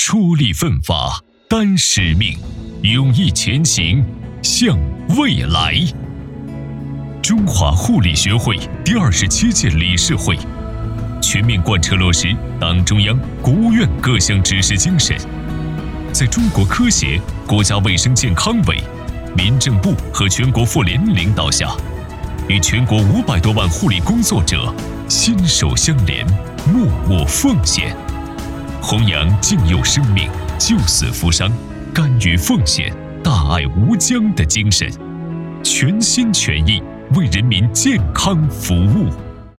出力奋发，担使命，勇毅前行，向未来。中华护理学会第27届理事会全面贯彻落实党中央、国务院各项指示精神，在中国科协、国家卫生健康委、民政部和全国妇联领导下，与全国500多万护理工作者心手相连，默默奉献，弘扬敬佑生命、救死扶伤、甘于奉献、大爱无疆的精神，全心全意为人民健康服务。